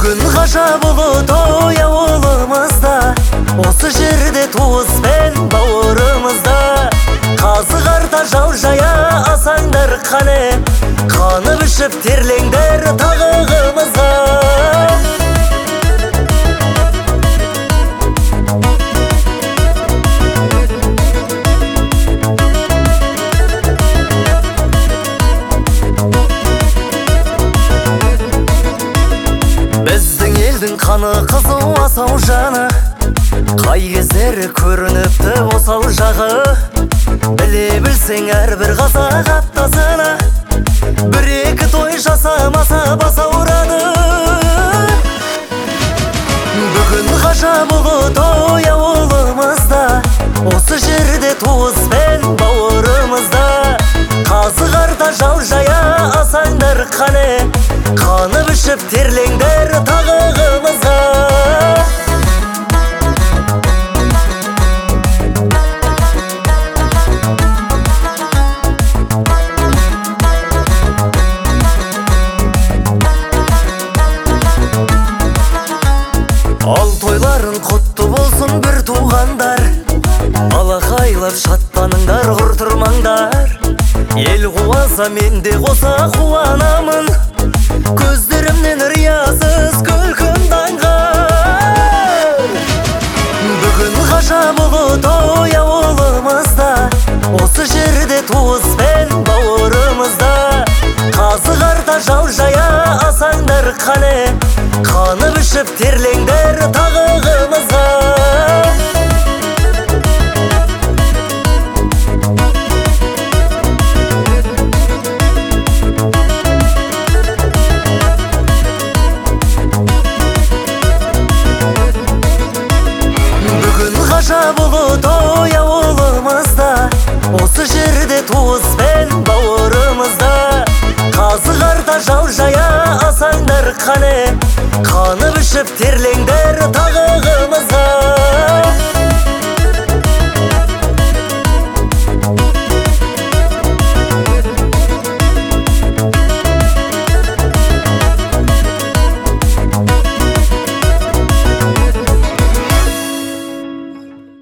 Бүгін ғажап ұлы той ауылымызда, осы жерде туыспен бауырымызда. Қазы қарта жал жая асаңдар қане, қанып ішіп терлеңдер тағығымызға. Біздің елдің қаны қызу асау жаны, қай кездері көрініпті осал жағы. Біле білсең әрбір қазақ аптасына, бір-екі той жасамаса бас ауырады. Бүгін ғажап ұлы той ауылымызда, осы жерде туыспен бауырымызда. Қазы қарта жал жая асаңдар қане, қанып ішіп терлеңдер тағығымызға. Ал тойларын құтты болсын бір туғандар, алақайлап шаттаныңдар, құр тұрмаңдар. Ел қуаса мен де қоса қуанамын, көздерімнен риясыз күлкім таңғар. Бүгін ғажап ұлы той ауылымызда, осы жерде туыспен бауырымызда. Қазы қарта жал жая асаңдар қане, қанып ішіп терлеңдер тағығымызға. Бүгін ғажап ұлы той ауылымызда, осы жерде туыспен бауырымызда. Қазы қарта жал жая асаңдар қане, қанып ішіп терлеңдер тағығымызға.